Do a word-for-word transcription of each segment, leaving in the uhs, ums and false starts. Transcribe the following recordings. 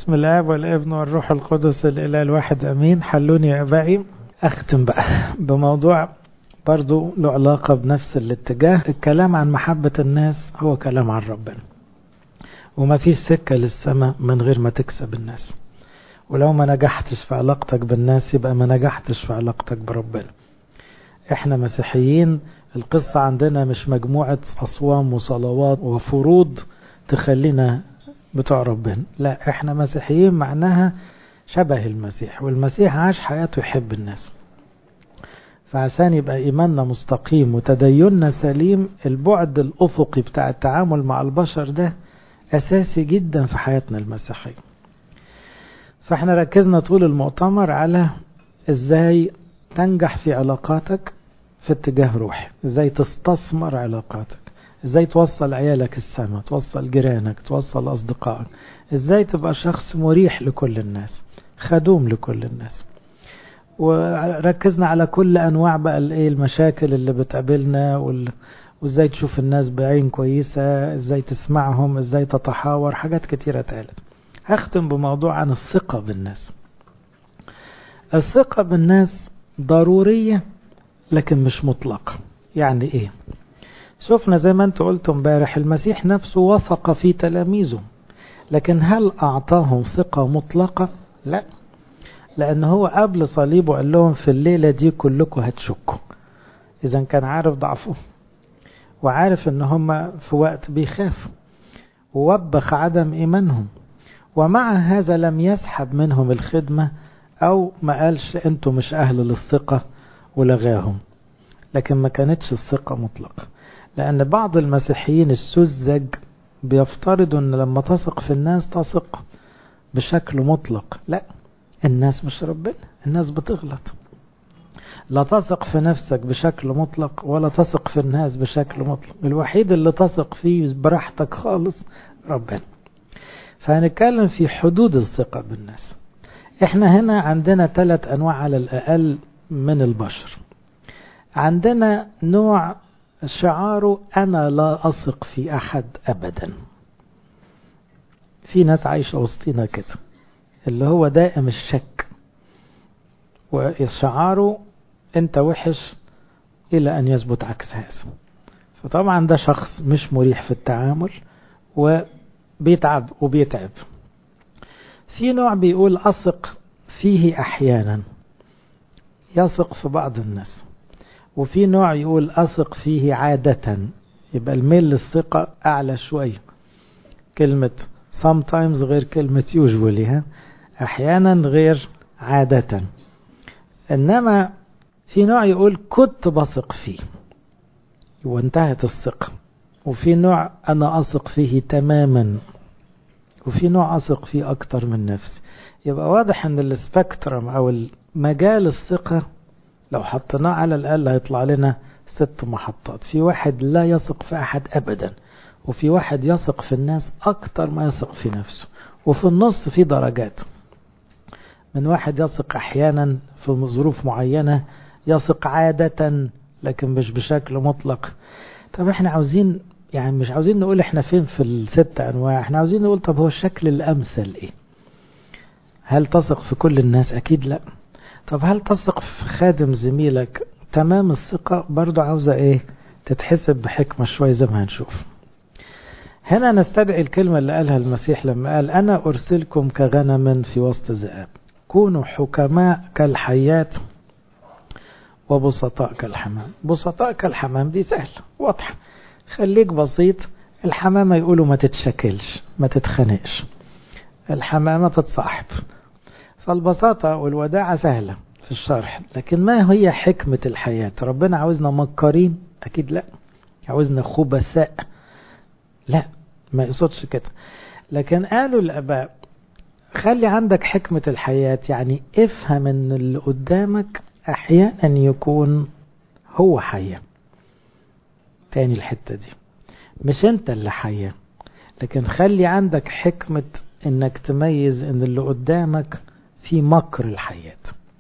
بسم الآب والابن والروح القدس الإله الواحد أمين. حلوني يا أبائي. أختم بقى بموضوع برضو له علاقة بنفس الاتجاه. الكلام عن محبة الناس هو كلام عن ربنا، وما فيش سكة للسماء من غير ما تكسب الناس، ولو ما نجحتش في علاقتك بالناس يبقى ما نجحتش في علاقتك بربنا. احنا مسيحيين، القصة عندنا مش مجموعة أصوام وصلوات وفروض تخلينا بتوع ربنا، لا، احنا مسيحيين معناها شبه المسيح، والمسيح عاش حياته يحب الناس. فعشان يبقى إيماننا مستقيم وتديننا سليم، البعد الأفقي بتاع التعامل مع البشر ده أساسي جدا في حياتنا المسيحية. فاحنا ركزنا طول المؤتمر على ازاي تنجح في علاقاتك في اتجاه روحي، ازاي تستثمر علاقاتك، ازاي توصل عيالك السما، توصل جيرانك، توصل أصدقائك، ازاي تبقى شخص مريح لكل الناس، خدوم لكل الناس. وركزنا على كل أنواع بقى الايه المشاكل اللي بتقابلنا، وال... وازاي تشوف الناس بعين كويسة، ازاي تسمعهم، ازاي تتحاور، حاجات كتيرة اتقالت. هختم بموضوع عن الثقة بالناس. الثقة بالناس ضرورية لكن مش مطلقة. يعني ايه؟ شفنا زي ما انت قلت امبارح، المسيح نفسه وثق في تلاميذه، لكن هل اعطاهم ثقة مطلقة؟ لا، لان هو قبل صليبه قال لهم في الليلة دي كلكم هتشكوا. اذا كان عارف ضعفه وعارف ان هم في وقت بيخافوا، ووبخ عدم ايمانهم، ومع هذا لم يسحب منهم الخدمة او ما قالش انتوا مش اهل للثقة ولغاهم. لكن ما كانتش الثقة مطلقة، لأن بعض المسيحيين السذج بيفترضوا أن لما تثق في الناس تثق بشكل مطلق. لا، الناس مش ربنا، الناس بتغلط. لا تثق في نفسك بشكل مطلق ولا تثق في الناس بشكل مطلق. الوحيد اللي تثق فيه براحتك خالص ربنا. فهنتكلم في حدود الثقة بالناس. احنا هنا عندنا ثلاث أنواع على الأقل من البشر. عندنا نوع شعاره أنا لا أثق في أحد أبدا. في ناس عايشة وسطينا كده، اللي هو دائم الشك، وشعاره أنت وحش إلى أن يثبت عكس هذا. فطبعا ده شخص مش مريح في التعامل وبيتعب وبيتعب. في نوع بيقول أثق فيه أحيانا، يثق في بعض الناس. وفي نوع يقول أثق فيه عادة، يبقى الميل للثقة أعلى شوية. كلمة sometimes غير كلمة usually، ها؟ أحيانا غير عادة. إنما في نوع يقول كنت بثق فيه وانتهت الثقة. وفي نوع أنا أثق فيه تماما. وفي نوع أثق فيه أكتر من نفسي. يبقى واضح أن السبكترم أو المجال الثقة لو حطيناه على الأقل هيطلع لنا ست محطات. في واحد لا يثق في أحد أبدا، وفي واحد يثق في الناس أكتر ما يثق في نفسه، وفي النص في درجات، من واحد يثق أحيانا في ظروف معينة، يثق عادة لكن مش بشكل مطلق. طب احنا عاوزين، يعني مش عاوزين نقول احنا فين في الست أنواع، احنا عاوزين نقول طب هو الشكل الأمثل ايه؟ هل تثق في كل الناس؟ أكيد لا. طب هل تثق في خادم زميلك تمام الثقة؟ برضو عاوزة ايه؟ تتحسب بحكمة شوية زي ما هنشوف. هنا نستدعي الكلمة اللي قالها المسيح لما قال أنا أرسلكم كغنم في وسط ذئاب، كونوا حكماء كالحيات وبسطاء كالحمام. بسطاء كالحمام دي سهل واضحة، خليك بسيط. الحمامة يقولوا ما تتشكلش ما تتخنقش، الحمامة تتصاحب. فالبساطة والوداعة سهلة في الشرح، لكن ما هي حكمة الحياة؟ ربنا عاوزنا مكارين؟ أكيد لا. عاوزنا خبثاء؟ لا، ما يقصدش كده. لكن قالوا الآباء خلي عندك حكمة الحياة، يعني افهم ان اللي قدامك أحيانا يكون هو حياة. تاني الحتة دي، مش انت اللي حياة، لكن خلي عندك حكمة انك تميز ان اللي قدامك في مكر الحياة.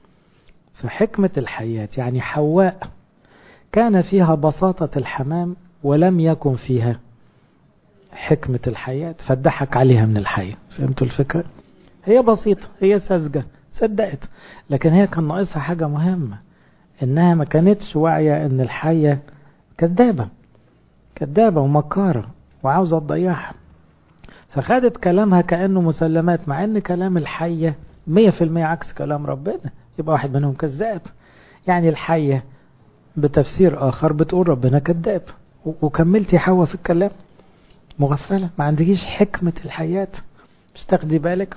فحكمة الحياة يعني حواء كان فيها بساطة الحمام ولم يكن فيها حكمة الحياة، فضحك عليها من الحياة. فهمتوا الفكرة؟ هي بسيطة، هي ساذجة، صدقت. لكن هي كان ناقصها حاجة مهمة، انها ما كانتش واعية ان الحية كذابة كذابة ومكارة وعاوزة تضيعها، فخدت كلامها كأنه مسلمات، مع ان كلام الحية مية في المية عكس كلام ربنا. يبقى واحد منهم كذاب. يعني الحية بتفسير آخر بتقول ربنا كذاب، وكملتي حواء في الكلام مغفلة، ما عندكيش حكمة الحياة، مش تاخدي بالك.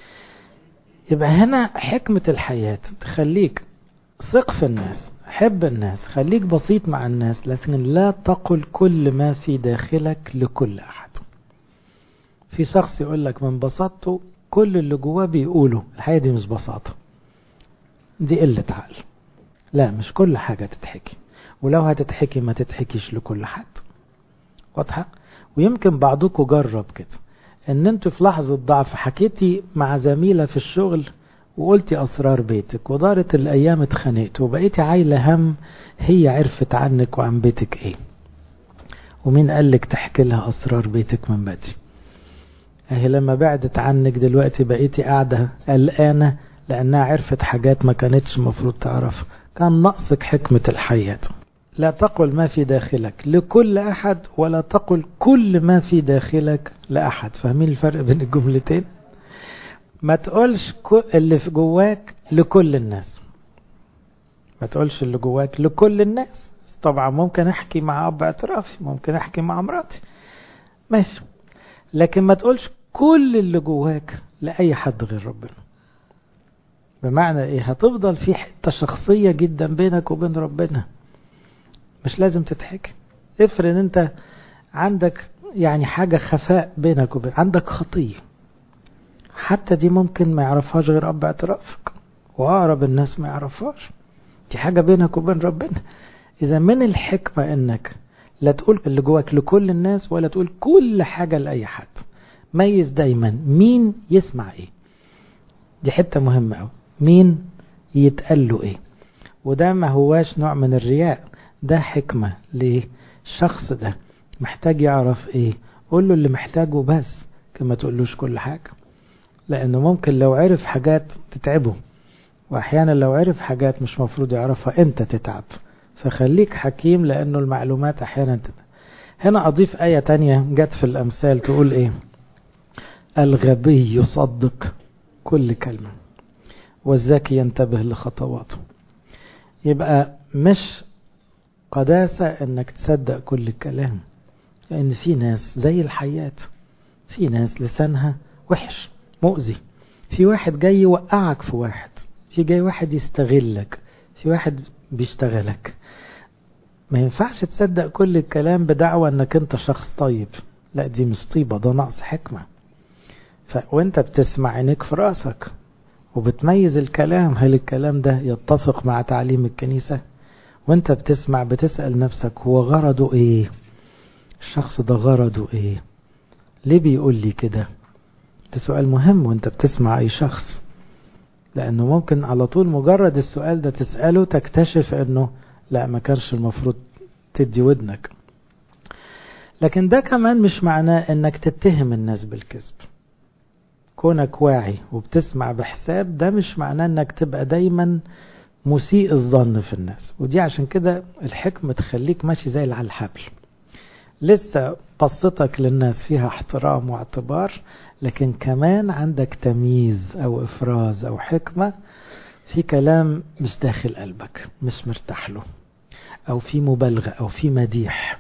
يبقى هنا حكمة الحياة تخليك ثق في الناس، حب الناس، خليك بسيط مع الناس، لكن لا تقل كل ما في داخلك لكل أحد. في شخص يقول لك من بساطته كل اللي جواه بيقوله، الحقيقة دي مش بساطة، دي قلة عقل. لا، مش كل حاجة تتحكي، ولو هتتحكي ما تتحكيش لكل حد. واضحة؟ ويمكن بعضكم جرب كده، ان انتوا في لحظة ضعف حكيتي مع زميلة في الشغل وقلتي اسرار بيتك، ودارت الايام اتخانقت وبقيتي عايلة هم هي عرفت عنك وعن بيتك ايه، ومين قالك تحكي لها اسرار بيتك من بدري؟ اهي لما بعدت عنك دلوقتي بقيتي قاعدة قلقانة لانها عرفت حاجات ما كانتش مفروض تعرف. كان نقصك حكمة الحياة. لا تقل ما في داخلك لكل أحد، ولا تقل كل ما في داخلك لأحد. فاهمين الفرق بين الجملتين؟ ما تقولش اللي في جواك لكل الناس، ما تقولش اللي جواك لكل الناس. طبعا ممكن أحكي مع أب اعترافي، ممكن أحكي مع مراتي، ماشي، لكن ما تقولش كل اللي جواك لأي حد غير ربنا. بمعنى إيه؟ هتفضل في حتة شخصية جدا بينك وبين ربنا، مش لازم تتحكي. افرض انت عندك يعني حاجة خفاء بينك وبين، عندك خطية، حتى دي ممكن ما يعرفهاش غير أب اعترافك، وأقرب الناس ما يعرفهاش، دي حاجة بينك وبين ربنا. إذا من الحكمة انك لا تقول اللي جواك لكل الناس، ولا تقول كل حاجة لأي حد. ميز دايما مين يسمع ايه، دي حتة مهمة أوي، مين يتقال له ايه. وده ما هواش نوع من الرياء، ده حكمة. ليه؟ الشخص ده محتاج يعرف ايه، قول له اللي محتاجه بس، كما تقولوش كل حاجة، لانه ممكن لو عرف حاجات تتعبه، واحيانا لو عرف حاجات مش مفروض يعرفها انت تتعب. فخليك حكيم، لانه المعلومات احيانا تتعب. هنا اضيف آية تانية جت في الامثال تقول ايه؟ الغبي يصدق كل كلمة، والذكي ينتبه لخطواته. يبقى مش قداسة انك تصدق كل الكلام، لان في ناس زي الحياة، في ناس لسانها وحش مؤذي، في واحد جاي يوقعك في واحد، في جاي واحد يستغلك، في واحد بيشتغلك. ما ينفعش تصدق كل الكلام بدعوة انك انت شخص طيب، لا دي مش طيبة، ده نقص حكمة. ف... وانت بتسمع عينيك في رأسك وبتميز الكلام، هل الكلام ده يتفق مع تعليم الكنيسة؟ وانت بتسمع بتسأل نفسك هو غرضه ايه، الشخص ده غرضه ايه، ليه بيقول لي كده؟ ده سؤال مهم وانت بتسمع اي شخص، لانه ممكن على طول مجرد السؤال ده تسأله تكتشف انه لا، ما كانش المفروض تدي ودنك. لكن ده كمان مش معناه انك تتهم الناس بالكذب. كونك واعي وبتسمع بحساب، ده مش معناه انك تبقى دايما مسيء الظن في الناس. ودي عشان كده الحكمة تخليك ماشي زي على الحبل، لسه قصتك للناس فيها احترام واعتبار، لكن كمان عندك تمييز او افراز او حكمة في كلام مش داخل قلبك، مش مرتاح له، او في مبالغة او في مديح.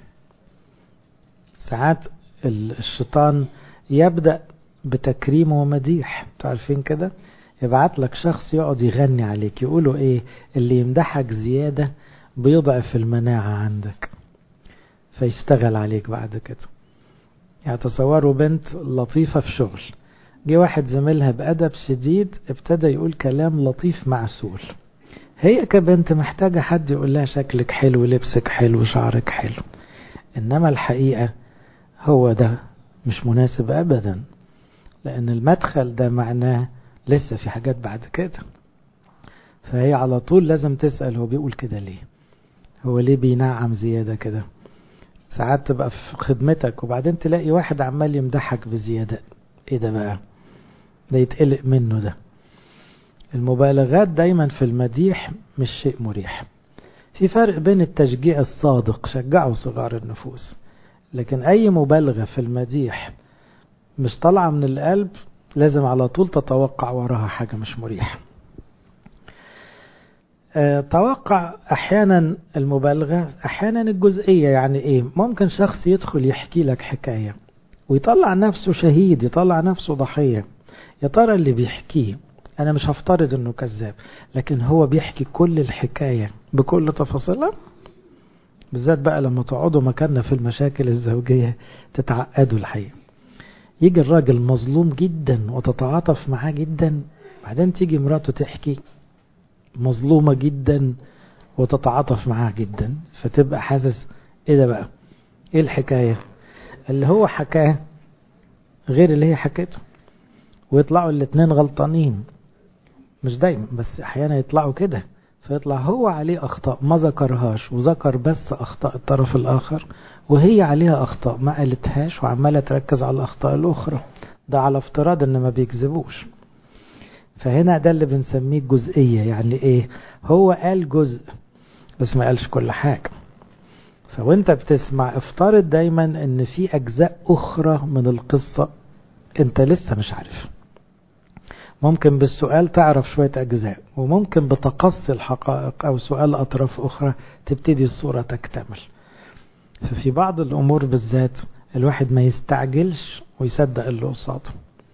ساعات الشيطان يبدأ بتكريم ومديح، تعرفين كده؟ يبعت لك شخص يقعد يغني عليك، يقولوا ايه؟ اللي يمدحك زيادة بيضعف المناعة عندك، فيشتغل عليك بعد كده. يعني تصوروا بنت لطيفة في شغل، جه واحد زميلها بأدب شديد ابتدى يقول كلام لطيف معسول، هي كبنت محتاجة حد يقول لها شكلك حلو، لبسك حلو، شعرك حلو، انما الحقيقة هو ده مش مناسب ابدا، لان المدخل ده معناه لسه في حاجات بعد كده. فهي على طول لازم تسأل هو بيقول كده ليه، هو ليه بينعم زيادة كده. ساعات تبقى في خدمتك وبعدين تلاقي واحد عمال يمدحك بزيادة، ايه ده بقى؟ ده يتقلق منه. ده المبالغات دايما في المديح مش شيء مريح. في فرق بين التشجيع الصادق، شجعوا صغار النفوس، لكن أي مبالغة في المديح مش طالعة من القلب لازم على طول تتوقع وراها حاجة مش مريحة. أه توقع أحيانا المبالغة، أحيانا الجزئية. يعني إيه؟ ممكن شخص يدخل يحكي لك حكاية ويطلع نفسه شهيد، يطلع نفسه ضحية. يا ترى اللي بيحكيه، أنا مش هفترض أنه كذاب، لكن هو بيحكي كل الحكاية بكل تفاصيلها؟ بالذات بقى لما تقعدوا مكاننا في المشاكل الزوجية تتعقدوا الحقيقة. يجي الراجل مظلوم جدا وتتعاطف معاه جدا، بعدين تيجي مراته تحكي مظلومة جدا وتتعاطف معاه جدا، فتبقى حاسس ايه ده بقى؟ ايه الحكاية؟ اللي هو حكاه غير اللي هي حكيته، ويطلعوا الاتنين غلطانين. مش دايما بس احيانا يطلعوا كده، فيطلع هو عليه اخطاء ما ذكرهاش وذكر بس اخطاء الطرف الاخر، وهي عليها اخطاء ما قالتهاش وعمالة تركز على الاخطاء الاخرى. ده على افتراض ان ما بيكذبوش. فهنا ده اللي بنسميه جزئية. يعني ايه؟ هو قال جزء بس ما قالش كل حاجة. فوانت بتسمع افترض دايما ان في اجزاء اخرى من القصة انت لسه مش عارف. ممكن بالسؤال تعرف شوية اجزاء، وممكن بتقصي الحقائق او سؤال اطراف اخرى تبتدي الصورة تكتمل. ففي بعض الامور بالذات الواحد ما يستعجلش ويصدق اللي قصاده،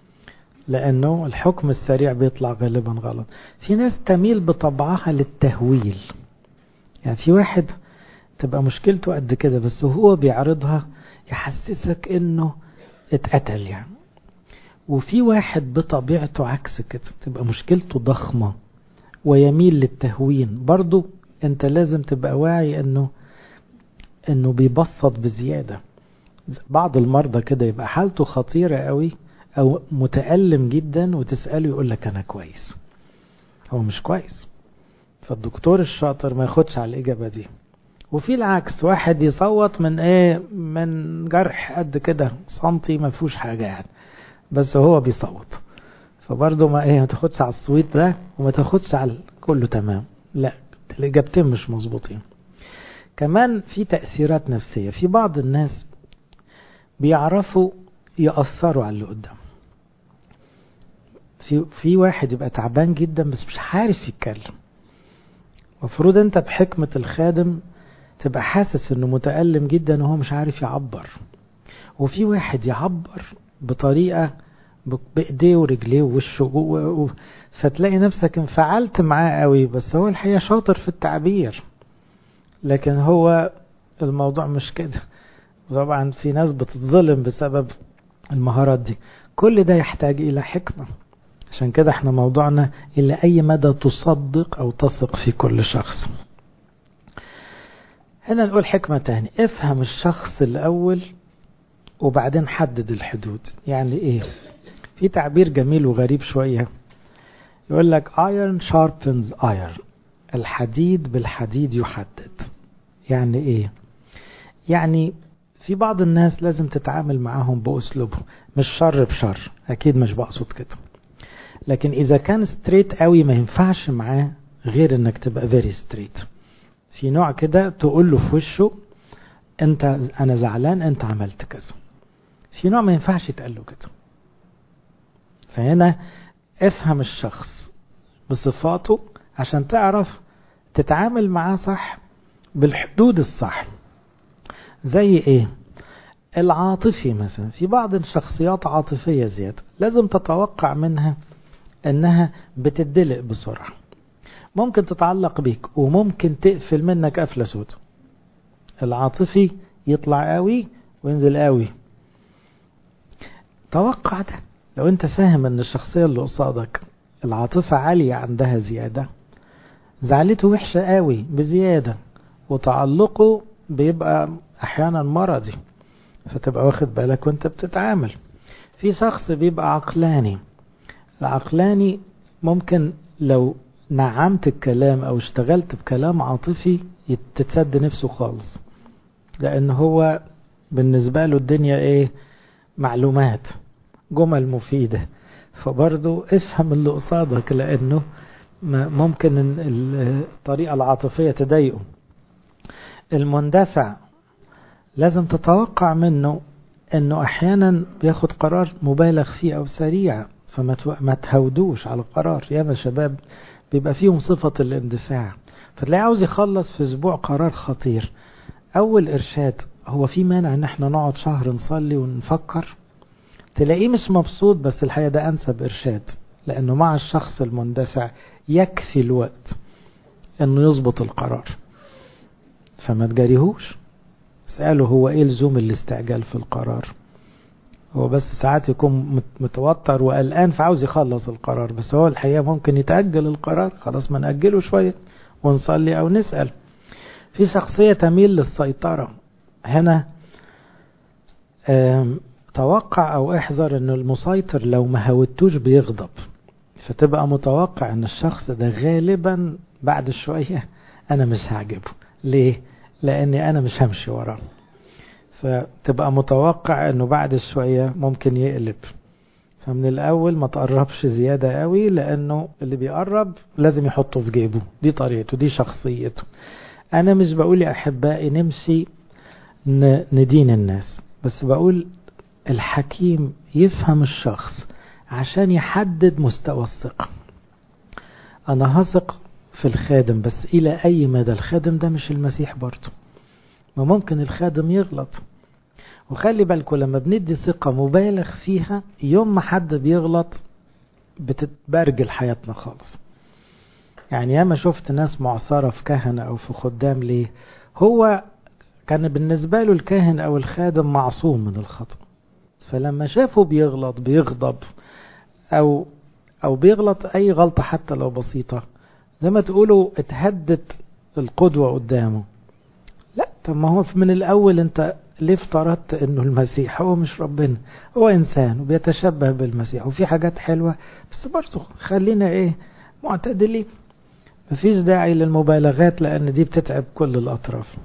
لأنه الحكم السريع بيطلع غالبا غلط. في ناس تميل بطبعها للتهويل. يعني في واحد تبقى مشكلته قد كده بس هو بيعرضها يحسسك انه اتقتل يعني. وفي واحد بطبيعته عكس كده، تبقى مشكلته ضخمة ويميل للتهوين. برضو انت لازم تبقى واعي انه انه بيبسط بزيادة. بعض المرضى كده يبقى حالته خطيرة قوي او متألم جدا وتسأله يقول لك انا كويس، هو مش كويس. فالدكتور الشاطر ما ياخدش على الاجابة دي. وفي العكس، واحد يصوت من ايه، من جرح قد كده سنتي ما فيهوش حاجة يعني، بس هو بيصوت. فبرضه ما ايه، ما تاخدش على الصويت ده وما تاخدش على كله تمام، لا الاجابتين مش مظبوطين. كمان في تأثيرات نفسية. في بعض الناس بيعرفوا يأثروا على اللي قدام. في في واحد يبقى تعبان جدا بس مش عارف يتكلم. مفروض انت بحكمة الخادم تبقى حاسس انه متألم جدا وهو مش عارف يعبر. وفي واحد يعبر بطريقة بايديه ورجليه ووشه، فتلاقي نفسك انفعلت معاه قوي بس هو الحقيقة شاطر في التعبير، لكن هو الموضوع مش كده. طبعا في ناس بتتظلم بسبب المهارات دي. كل ده يحتاج الى حكمة. عشان كده احنا موضوعنا الى اي مدى تصدق او تثق في كل شخص. هنا نقول حكمة تاني، افهم الشخص الاول وبعدين حدد الحدود. يعني ايه؟ في تعبير جميل وغريب شوية يقول لك iron sharpens iron، الحديد بالحديد يحدد. يعني ايه؟ يعني في بعض الناس لازم تتعامل معاهم بأسلوبهم، مش شر بشر، اكيد مش بقصد كده، لكن اذا كان ستريت قوي ما ينفعش معاه غير انك تبقى فيري ستريت. في نوع كده تقول له في وشه انت انا زعلان انت عملت كذا. في نوع ما ينفعش يتقال له كده. فهنا افهم الشخص بصفاته عشان تعرف تتعامل معاه صح بالحدود الصح. زي ايه؟ العاطفي مثلا، في بعض الشخصيات عاطفية زيادة، لازم تتوقع منها انها بتدلق بسرعة، ممكن تتعلق بيك وممكن تقفل منك قفلة سودة. العاطفي يطلع قوي وينزل قوي. توقع ده. لو انت فاهم ان الشخصية اللي قصادك العاطفة عالية عندها زيادة، زعلته وحشة قوي بزيادة، وتعلقه بيبقى احيانا مرضي، فتبقى واخد بالك وانت بتتعامل. في شخص بيبقى عقلاني. العقلاني ممكن لو نعمت الكلام او اشتغلت بكلام عاطفي تتسد نفسه خالص، لان هو بالنسبة له الدنيا ايه؟ معلومات، جمل مفيدة، فبرضو افهم اللي قصادك، لأنه ممكن الطريقة العاطفية تضايقه. المندفع لازم تتوقع منه انه احيانا بياخد قرار مبالغ فيه او سريع، فما ما تهودوش على القرار. ياما شباب بيبقى فيهم صفة الاندفاع، فتلاقي عاوز يخلص في اسبوع قرار خطير. اول ارشاد، هو في مانع ان احنا نقعد شهر نصلي ونفكر؟ تلاقيه مش مبسوط، بس الحقيقة ده انسب ارشاد، لانه مع الشخص المندفع يكفي الوقت انه يضبط القرار، فما تجاريهوش. اسأله هو ايه لزوم الاستعجال في القرار؟ هو بس ساعات يكون متوتر وقلقان فعاوز يخلص القرار، بس هو الحقيقة ممكن يتأجل القرار. خلاص ما نأجله شوية ونصلي او نسأل. في شخصية تميل للسيطرة، هنا توقع او احذر ان المسيطر لو ما هودتوش بيغضب، فتبقى متوقع ان الشخص ده غالبا بعد شوية انا مش هعجبه. ليه؟ لاني انا مش همشي وراه. فتبقى متوقع انه بعد شوية ممكن يقلب. فمن الاول ما تقربش زيادة قوي، لانه اللي بيقرب لازم يحطه في جيبه. دي طريقته، دي شخصيته. انا مش بقول يا احبائي نمشي ندين الناس، بس بقول الحكيم يفهم الشخص عشان يحدد مستوى الثقة. انا هثق في الخادم، بس الى اي مدى؟ الخادم ده مش المسيح برضه، ما ممكن الخادم يغلط. وخلي بالكم لما بندي ثقة مبالغ فيها، يوم ما حد بيغلط بتتبرجل حياتنا خالص. يعني ياما شفت ناس معصرة في كهنة او في خدام. ليه؟ هو كان بالنسبة له الكاهن او الخادم معصوم من الخطأ، فلما شافه بيغلط بيغضب، او او بيغلط اي غلطة حتى لو بسيطة، زي ما تقولوا اتهدت القدوة قدامه. لا، طب ما هو من الاول انت ليه افترضت انه المسيح هو مش ربنا؟ هو انسان وبيتشبه بالمسيح وفي حاجات حلوة، بس برضه خلينا ايه معتدلين. مفيش داعي للمبالغات، لان دي بتتعب كل الاطراف.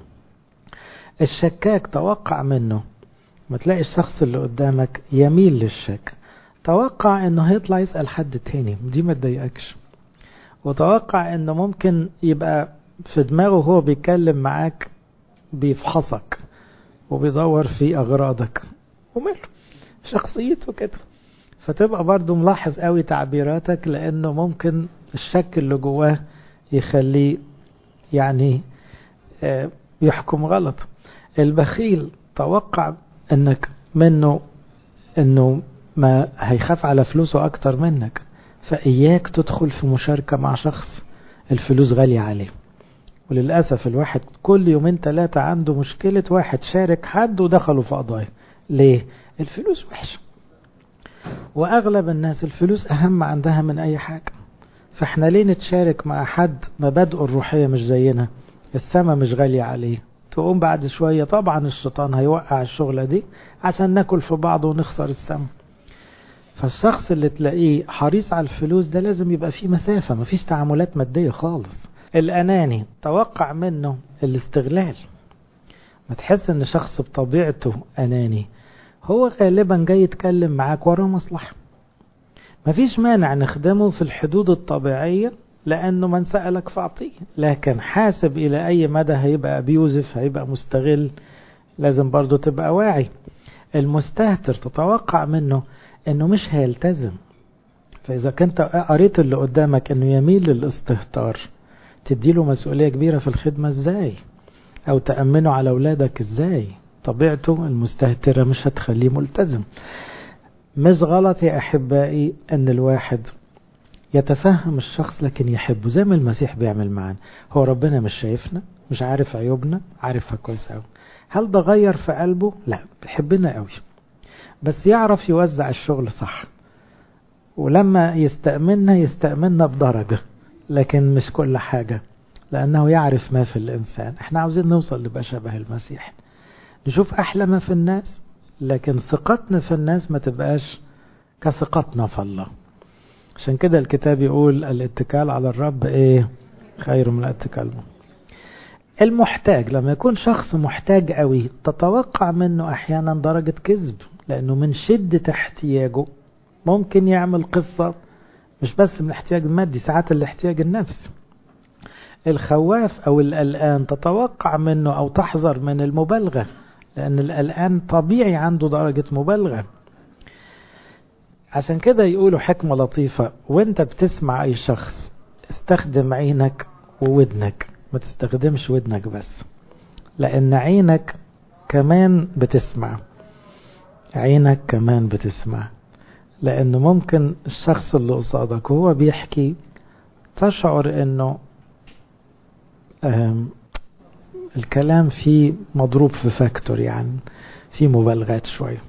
الشكاك توقع منه، ما تلاقي الشخص اللي قدامك يميل للشك، توقع انه هيطلع يسأل حد تاني، دي ما تضايقكش. وتوقع انه ممكن يبقى في دماغه هو بيتكلم معاك بيفحصك وبيدور في اغراضك، وماله شخصيته كده. فتبقى برضو ملاحظ قوي تعبيراتك، لانه ممكن الشك اللي جواه يخليه يعني يحكم غلط. البخيل توقع انك منه انه ما هيخاف على فلوسه اكتر منك، فاياك تدخل في مشاركة مع شخص الفلوس غالية عليه. وللأسف الواحد كل يومين ثلاثة عنده مشكلة واحد شارك حد ودخلوا في قضايا. ليه؟ الفلوس وحشة، وأغلب الناس الفلوس أهم عندها من أي حاجة. فإحنا ليه نتشارك مع حد مبادئه الروحية مش زينا، السما مش غالية عليه؟ تقوم بعد شوية طبعا الشيطان هيوقع الشغلة دي عشان ناكل في بعض ونخسر السما. فالشخص اللي تلاقيه حريص على الفلوس ده لازم يبقى فيه مسافة، مفيش تعاملات مادية خالص. الأناني توقع منه الاستغلال. ما تحس ان شخص بطبيعته أناني، هو غالبا جاي يتكلم معاك وراه مصلحة. مفيش مانع نخدمه في الحدود الطبيعية، لأنه من سألك فأعطيه، لكن حاسب إلى أي مدى هيبقى أبيوزف، هيبقى مستغل. لازم برضو تبقى واعي. المستهتر تتوقع منه أنه مش هيلتزم. فإذا كنت قريت اللي قدامك أنه يميل للاستهتار، تديله مسؤولية كبيرة في الخدمة ازاي؟ او تأمنه على اولادك ازاي؟ طبيعته المستهترة مش هتخليه ملتزم. مش غلط يا احبائي ان الواحد يتفهم الشخص لكن يحبه، زي ما المسيح بيعمل معانا. هو ربنا مش شايفنا، مش عارف عيوبنا، عارفها كويس قوي. هل ده غير في قلبه؟ لا، بيحبنا قوي، بس يعرف يوزع الشغل صح. ولما يستأمننا يستأمننا بدرجة، لكن مش كل حاجة، لأنه يعرف ما في الإنسان. احنا عاوزين نوصل لبقى شبه المسيح، نشوف أحلى ما في الناس، لكن ثقتنا في الناس ما تبقاش كثقتنا في الله. عشان كده الكتاب يقول الاتكال على الرب ايه خير من الاتكال. المحتاج لما يكون شخص محتاج قوي، تتوقع منه احيانا درجة كذب، لأنه من شدة احتياجه ممكن يعمل قصة مش بس من الاحتياج المادي، ساعات الاحتياج النفسي. الخواف أو القلقان تتوقع منه أو تحذر من المبالغة، لأن القلقان طبيعي عنده درجة مبالغة. عشان كده يقولوا حكمة لطيفة، وانت بتسمع أي شخص استخدم عينك وودنك، ما تستخدمش ودنك بس، لأن عينك كمان بتسمع، عينك كمان بتسمع، لأن ممكن الشخص اللي قصادك وهو بيحكي تشعر انه الكلام فيه مضروب في فاكتور، يعني فيه مبالغات شوية،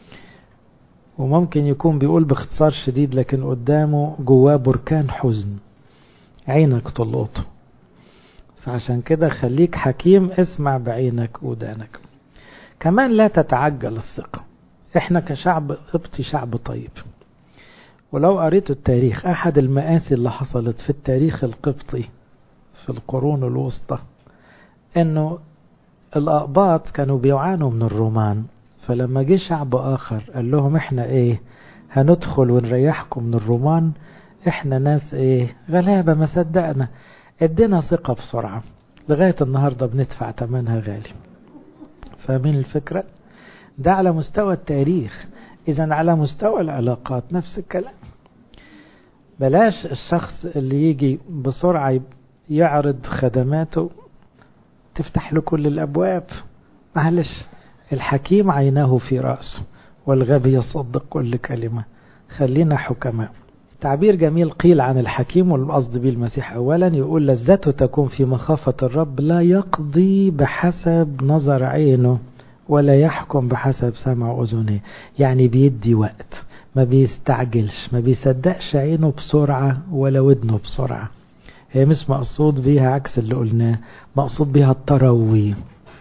وممكن يكون بيقول باختصار شديد لكن قدامه جواه بركان حزن، عينك تلقطه. عشان كده خليك حكيم، اسمع بعينك ودانك. كمان لا تتعجل الثقة. احنا كشعب قبطي شعب طيب، ولو قريتوا التاريخ احد المآسي اللي حصلت في التاريخ القبطي في القرون الوسطى انه الأقباط كانوا بيعانوا من الرومان، فلما جه شعب آخر قال لهم احنا ايه هندخل ونريحكم من الرومان، احنا ناس ايه غلابة، ما صدقنا، ادينا ثقة بسرعة، لغاية النهاردة بندفع ثمنها غالي. فاهمين الفكرة؟ ده على مستوى التاريخ. إذن على مستوى العلاقات نفس الكلام. بلاش الشخص اللي يجي بسرعة يعرض خدماته تفتح له كل الأبواب. معلش، الحكيم عيناه في رأسه والغبي يصدق كل كلمة. خلينا حكماء. تعبير جميل قيل عن الحكيم والقصد به المسيح. أولا يقول لذته تكون في مخافة الرب، لا يقضي بحسب نظر عينه ولا يحكم بحسب سمع أذنه. يعني بيدي وقت، ما بيستعجلش، ما بيصدقش عينه بسرعة ولا ودنه بسرعة. هي مش مقصود بيها عكس اللي قلناه، مقصود بيها التروي.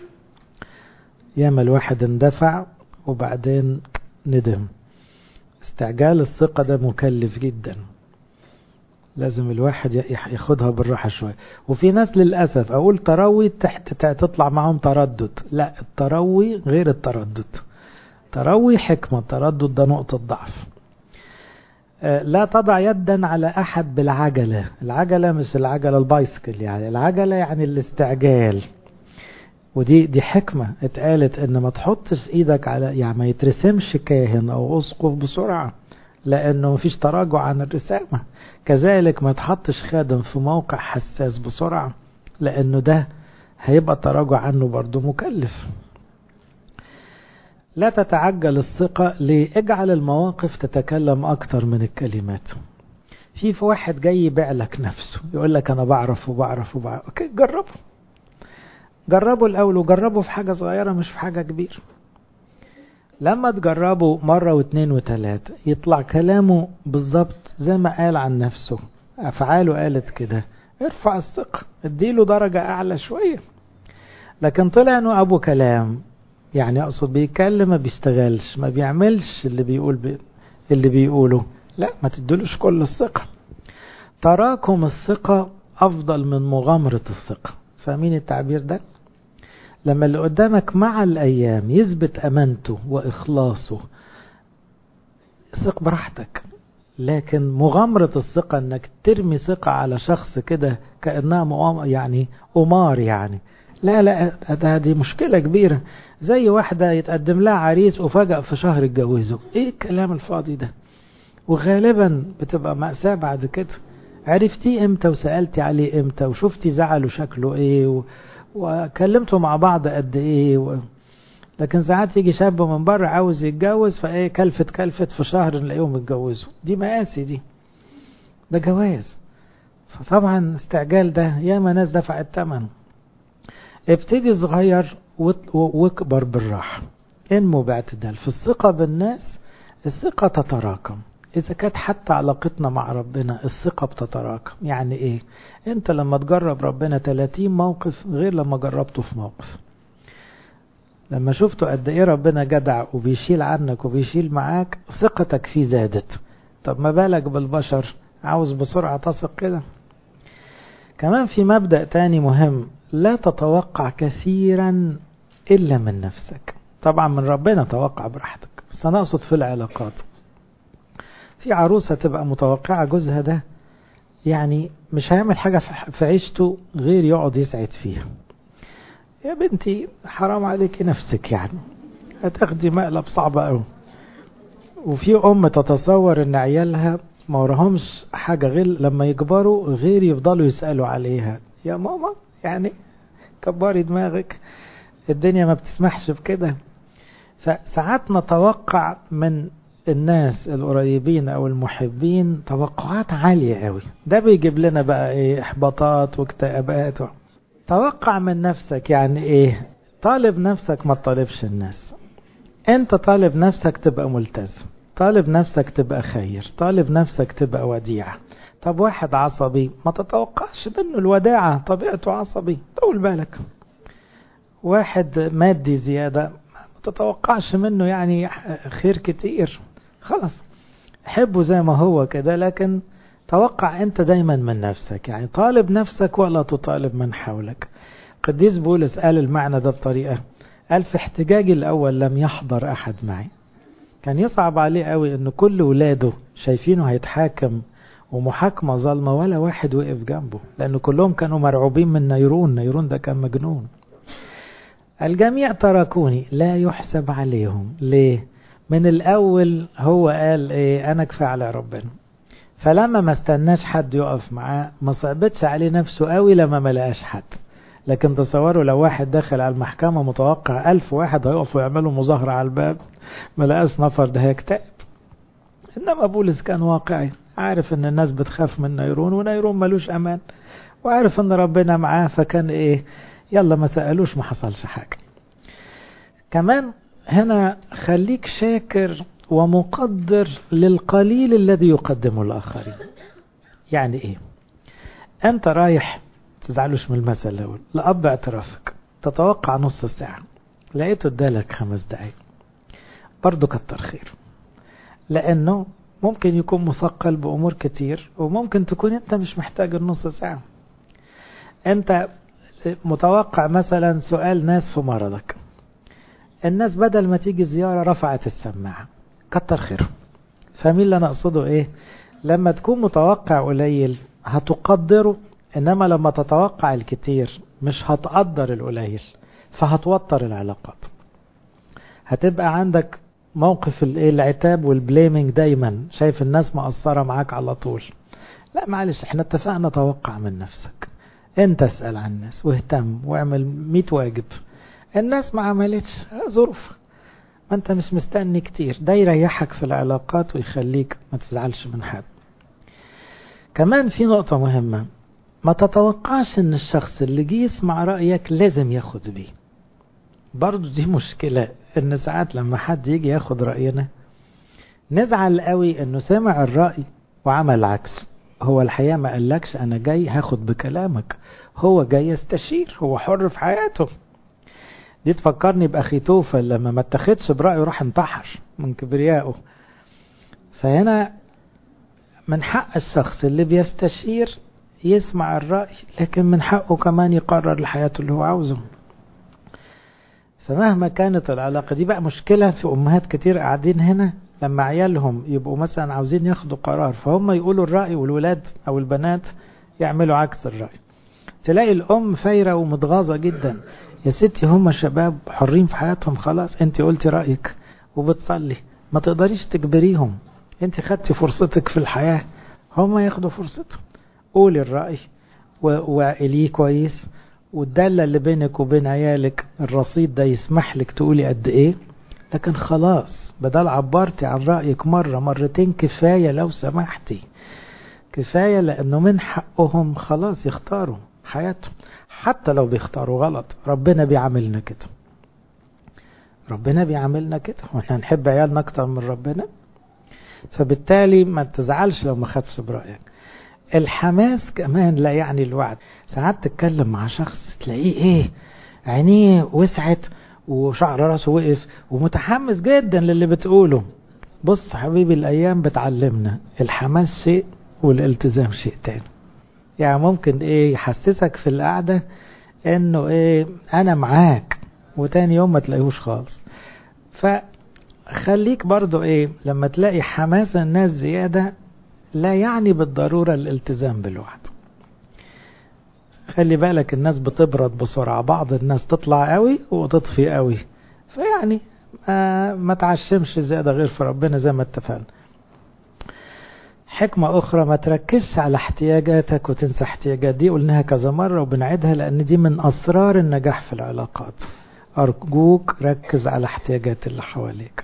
ياما الواحد اندفع وبعدين ندم. استعجال الثقة ده مكلف جدا، لازم الواحد ياخدها بالراحة شوية. وفي ناس للأسف أقول تروي تحت تطلع معهم تردد. لا، التروي غير التردد. تروي حكمة، تردد ده نقطة ضعف. لا تضع يدا على أحد بالعجلة. العجلة مش العجلة البايسكل، يعني العجلة يعني الاستعجال، ودي دي حكمة اتقالت ان ما تحطش ايدك على، يعني ما يترسمش كاهن او اسقف بسرعة، لانه مفيش تراجع عن الرسامة. كذلك ما تحطش خادم في موقع حساس بسرعة، لانه ده هيبقى تراجع عنه برضو مكلف. لا تتعجل الثقة. لإجعل المواقف تتكلم أكتر من الكلمات. في في واحد جاي يبيع لك نفسه، يقول لك أنا بعرف وبعرف وبعرف. أوكي، جربه جربه الأول، وجربه في حاجة صغيرة مش في حاجة كبيرة. لما تجربه مرة واثنين وثلاثة يطلع كلامه بالظبط زي ما قال عن نفسه، أفعاله قالت كده، ارفع الثقة، اديله درجة أعلى شوية. لكن طلع أنه أبو كلام، يعني أقصد بيتكلم ما بيشتغلش، ما بيعملش اللي بيقول بي اللي بيقوله، لا، ما تدلوش كل الثقة. تراكم الثقة أفضل من مغامرة الثقة. فاهمين التعبير ده؟ لما اللي قدامك مع الأيام يثبت أمانته وإخلاصه، ثق براحتك. لكن مغامرة الثقة انك ترمي ثقة على شخص كده كأنها يعني أمار، يعني لا لا، هذه مشكلة كبيرة. زي واحدة يتقدم لها عريس وفجأة في شهر يتجوزه. ايه الكلام الفاضي ده؟ وغالبا بتبقى مأساة بعد كده. عرفتي امتى وسألتي عليه امتى وشفتي زعله شكله ايه و... وكلمتوا مع بعض قد ايه و... لكن ساعات يجي شاب من بره عاوز يتجوز، فايه كلفت كلفت في شهر نلاقيهم اتجوزوا. دي مقاسي، دي ده جواز. فطبعا استعجال ده ياما ناس دفعت الثمن. ابتدي صغير واكبر بالراحة. انمو باعتدال في الثقة بالناس. الثقة تتراكم. إذا كانت حتى علاقتنا مع ربنا الثقة بتتراكم. يعني إيه؟ أنت لما تجرب ربنا ثلاثين موقف غير لما جربته في موقف. لما شفته قد إيه ربنا جدع وبيشيل عنك وبيشيل معاك، ثقتك فيه زادت. طب ما بالك بالبشر؟ عاوز بسرعة تثق كده. كمان في مبدأ تاني مهم، لا تتوقع كثيرا إلا من نفسك. طبعا من ربنا توقع براحتك، بس أنا أقصد في العلاقات. في عروسة تبقى متوقعة جوزها ده يعني مش هيعمل حاجة في عيشته غير يقعد يسعد فيها. يا بنتي حرام عليك نفسك، يعني هتاخدي مقلب صعب قوي. وفي أم تتصور ان عيالها ما ورهمش حاجة غير لما يكبروا غير يفضلوا يسألوا عليها. يا ماما يعني كبري دماغك، الدنيا ما بتسمحش بكده. فساعات نتوقع من الناس القريبين او المحبين توقعات عالية قوي، ده بيجيب لنا بقى ايه؟ احباطات واكتئابات. توقع من نفسك يعني ايه؟ طالب نفسك ما تطالبش الناس. انت طالب نفسك تبقى ملتزم، طالب نفسك تبقى خير، طالب نفسك تبقى وديع. طب واحد عصبي ما تتوقعش منه الوداعة، طبيعته عصبي، طول بالك. واحد مادي زيادة ما تتوقعش منه يعني خير كتير، خلاص حبه زي ما هو كده. لكن توقع انت دايما من نفسك، يعني طالب نفسك ولا تطالب من حولك. قديس بولس قال المعنى ده بطريقة، قال في احتجاجي الأول لم يحضر أحد معي. كان يصعب عليه قوي ان كل ولاده شايفينه هيتحاكم ومحاكمة ظلمة ولا واحد وقف جنبه، لأن كلهم كانوا مرعوبين من نيرون. نيرون ده كان مجنون. الجميع تركوني لا يحسب عليهم. ليه؟ من الأول هو قال ايه؟ أنا كفاية على ربنا. فلما ما استناش حد يقف معاه ما صعبتش عليه نفسه قوي لما ما لقاش حد. لكن تصوروا لو واحد دخل على المحكمة متوقع ألف واحد هيقفوا يعملوا مظاهرة على الباب، ما لقاش نفر، ده هيكتئب. إنما بولس كان واقعي، عارف ان الناس بتخاف من نيرون ونيرون ملوش أمان، وعارف ان ربنا معاه، فكان ايه؟ يلا ما سألوش، ما حصلش حاجة. كمان هنا خليك شاكر ومقدر للقليل الذي يقدمه الآخرين. يعني ايه؟ انت رايح، تزعلوش من المثل الاول، لأب اعترافك تتوقع نص ساعة، لقيته ادالك خمس دقايق، برضو كتر خير، لأنه ممكن يكون مثقل بأمور كتير، وممكن تكون انت مش محتاج النص ساعة. انت متوقع مثلا سؤال ناس في مرضك، الناس بدل ما تيجي زيارة رفعت السماعة، كتر خير. فاهمين اللي انا اقصده ايه؟ لما تكون متوقع قليل هتقدره، انما لما تتوقع الكتير مش هتقدر القليل، فهتوتر العلاقات. هتبقى عندك موقف العتاب والبليمينج دايما، شايف الناس مقصرة معاك على طول. لا معلش، احنا اتفقنا توقع من نفسك، انت اسأل عن الناس واهتم واعمل ميت واجب. الناس ما عملتش، ظروف، ما انت مش مستني كتير. ده يريحك في العلاقات ويخليك ما تزعلش من حد. كمان في نقطة مهمة، ما تتوقعش ان الشخص اللي جه يسمع رأيك لازم ياخد بيه. برضو دي مشكلة، ان ساعات لما حد يجي ياخد رأينا نزعل قوي انه سمع الرأي وعمل العكس. هو الحقيقة ما قالكش انا جاي هاخد بكلامك، هو جاي يستشير، هو حر في حياته. دي تفكرني بأخي توفل لما ما اتخدش برأيه راح انتحر من كبريائه. فهنا من حق الشخص اللي بيستشير يسمع الرأي، لكن من حقه كمان يقرر لحياته اللي هو عاوزه. فمهما كانت العلاقة دي، بقى مشكلة في أمهات كتير قاعدين هنا لما عيالهم يبقوا مثلا عاوزين ياخدوا قرار، فهم يقولوا الرأي والولاد أو البنات يعملوا عكس الرأي. تلاقي الأم فايرة ومتغاظة جدا، يا ستي هم شباب حرين في حياتهم، خلاص انت قلتي رأيك وبتصلي، ما تقدريش تجبريهم، انت خدتي فرصتك في الحياة، هم ياخدوا فرصتهم. قولي الرأي وقليه كويس، والدالة اللي بينك وبين عيالك الرصيد ده يسمح لك تقولي قد ايه. لكن خلاص بدل عبرتي عن رأيك مرة مرتين كفاية، لو سمحتي كفاية، لأنه من حقهم خلاص يختاروا حياتهم، حتى لو بيختاروا غلط. ربنا بيعملنا كده، ربنا بيعملنا كده، واحنا نحب عيالنا اكتر من ربنا. فبالتالي ما تزعلش لو ما خدش برأيك. الحماس كمان لا يعني الوعد. ساعات تتكلم مع شخص تلاقيه ايه، عينيه وسعت وشعر راسه وقف ومتحمس جدا للي بتقوله. بص حبيبي، الايام بتعلمنا الحماس شيء والالتزام شيء تاني. يعني ممكن ايه يحسسك في القعدة انه ايه انا معاك، وتاني يوم ما تلاقيهوش خالص. خليك برضو ايه لما تلاقي حماس الناس زيادة لا يعني بالضرورة الالتزام بالوعد. خلي بالك الناس بتبرد بسرعة، بعض الناس تطلع قوي وتطفي قوي، فيعني آه ما تعشمش زيادة غير في ربنا زي ما اتفقنا. حكمة أخرى، ما تركزش على احتياجاتك وتنسى احتياجات، دي قلناها كذا مرة وبنعيدها لأن دي من أسرار النجاح في العلاقات. أرجوك ركز على احتياجات اللي حواليك.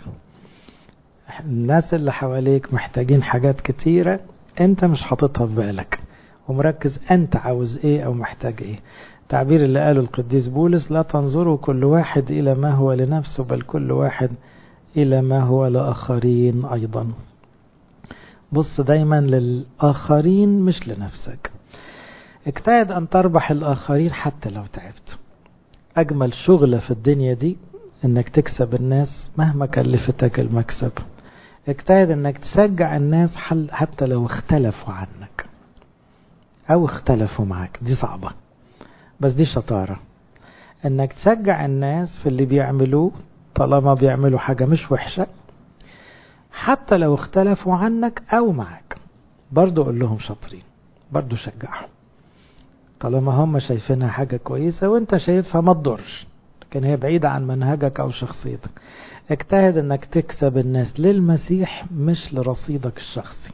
الناس اللي حواليك محتاجين حاجات كتيرة أنت مش حاططها في بالك، ومركز أنت عاوز إيه أو محتاج إيه. تعبير اللي قاله القديس بولس، لا تنظروا كل واحد إلى ما هو لنفسه، بل كل واحد إلى ما هو لآخرين أيضا. بص دايما للآخرين مش لنفسك. اجتهد أن تربح الآخرين حتى لو تعبت. أجمل شغلة في الدنيا دي أنك تكسب الناس مهما كلفتك المكسب. اجتهد أنك تشجع الناس حتى لو اختلفوا عنك أو اختلفوا معك، دي صعبة بس دي شطارة. أنك تشجع الناس في اللي بيعملوه طالما بيعملوا حاجة مش وحشة، حتى لو اختلفوا عنك أو معك، برضو قول لهم شاطرين، برضو شجعهم طالما هم شايفينها حاجة كويسة وانت شايفها ما تضرش، لكن هي بعيدة عن منهجك أو شخصيتك. اجتهد انك تكسب الناس للمسيح مش لرصيدك الشخصي.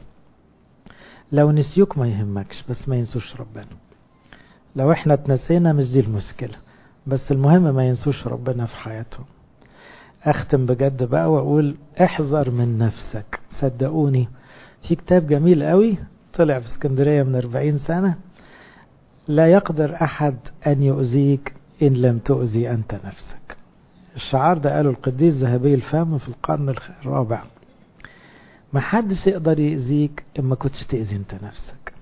لو نسيوك ما يهمكش، بس ما ينسوش ربنا. لو احنا اتنسينا مش دي المشكلة، بس المهم ما ينسوش ربنا في حياتهم. اختم بجد بقى واقول احذر من نفسك. صدقوني في كتاب جميل قوي طلع في اسكندرية من أربعين سنة، لا يقدر احد ان يؤذيك ان لم تؤذي انت نفسك. الشعار ده قاله القديس ذهبي الفم في القرن الرابع. ما حدش يقدر يؤذيك اما كنتش تأذي انت نفسك.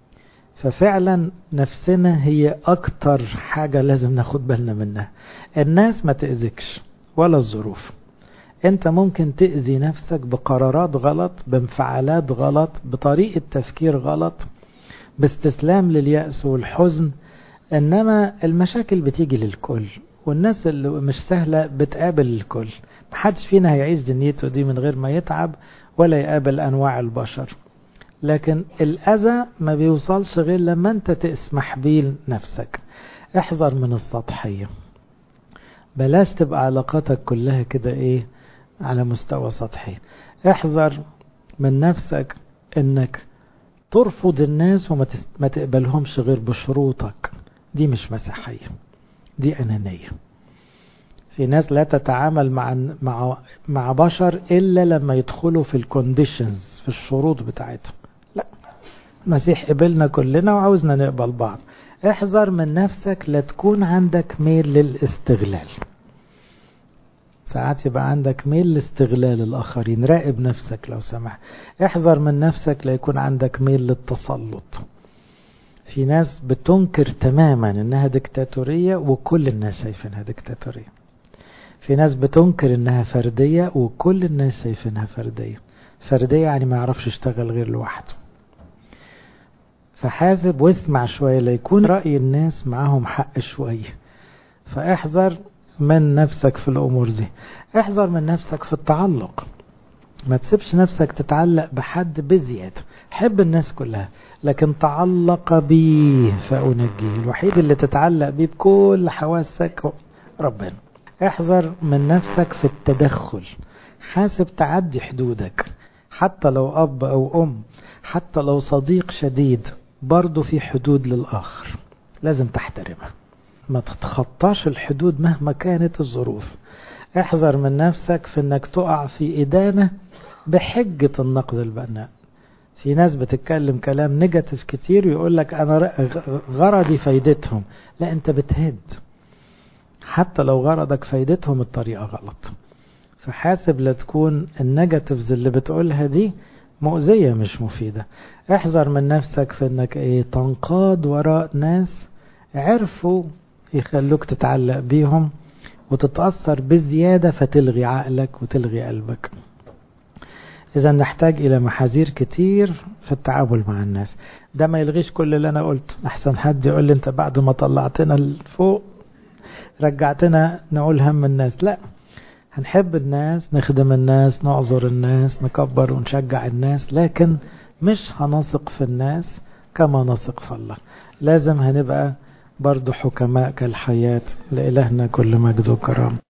ففعلا نفسنا هي اكتر حاجة لازم ناخد بالنا منها. الناس ما تأذيكش ولا الظروف، انت ممكن تأذي نفسك بقرارات غلط، بانفعالات غلط، بطريقة تفكير غلط، باستسلام لليأس والحزن. انما المشاكل بتيجي للكل، والناس اللي مش سهلة بتقابل الكل. محدش فينا هيعيش دنيته دي من غير ما يتعب ولا يقابل انواع البشر، لكن الاذى ما بيوصلش غير لما انت تسمح بيه لنفسك. احذر من السطحية، بلاش تبقى علاقاتك كلها كده ايه على مستوى سطحي. احذر من نفسك انك ترفض الناس وما تقبلهمش غير بشروطك، دي مش مسيحية، دي أنانية. في ناس لا تتعامل مع مع مع بشر إلا لما يدخلوا في الكونديشنز، في الشروط بتاعتهم. لا، المسيح قبلنا كلنا وعاوزنا نقبل بعض. احذر من نفسك لا تكون عندك ميل للاستغلال. ساعات يبقى عندك ميل لاستغلال الآخرين، راقب نفسك لو سمحت. احذر من نفسك لا يكون عندك ميل للتسلط. في ناس بتنكر تماما انها ديكتاتورية وكل الناس شايفينها ديكتاتورية. في ناس بتنكر انها فردية وكل الناس شايفينها فردية. فردية يعني ما يعرفش يشتغل غير لوحده. فحاسب واسمع شوية ليكون رأي الناس معهم حق شوية. فاحذر من نفسك في الأمور دي. احذر من نفسك في التعلق، ما تسيبش نفسك تتعلق بحد بزيادة. حب الناس كلها لكن تعلق بيه فأنجيه. الوحيد اللي تتعلق بيه بكل حواسك ربنا. احذر من نفسك في التدخل. حاسب تعدي حدودك، حتى لو أب أو أم، حتى لو صديق شديد، برضو في حدود للآخر لازم تحترمها. ما تتخطاش الحدود مهما كانت الظروف. احذر من نفسك في انك تقع في إدانة بحجة النقد البناء. في ناس بتتكلم كلام نيجاتيف كتير ويقول لك انا غرضي فايدتهم. لا، انت بتهد حتى لو غرضك فايدتهم الطريقة غلط. فحاسب لا تكون النيجاتيفز اللي بتقولها دي مؤذية مش مفيدة. احذر من نفسك في انك ايه تنقاد وراء ناس عرفوا يخلوك تتعلق بيهم وتتأثر بزيادة فتلغي عقلك وتلغي قلبك. إذا نحتاج إلى محاذير كتير في التعامل مع الناس. ده ما يلغيش كل اللي أنا قلت. أحسن حد يقول لي أنت بعد ما طلعتنا لفوق رجعتنا نقول هم الناس. لا، هنحب الناس، نخدم الناس، نعذر الناس، نكبر ونشجع الناس، لكن مش هنثق في الناس كما نثق في الله. لازم هنبقى برضو حكماء كالحياة. لإلهنا كل مجد وكرامة.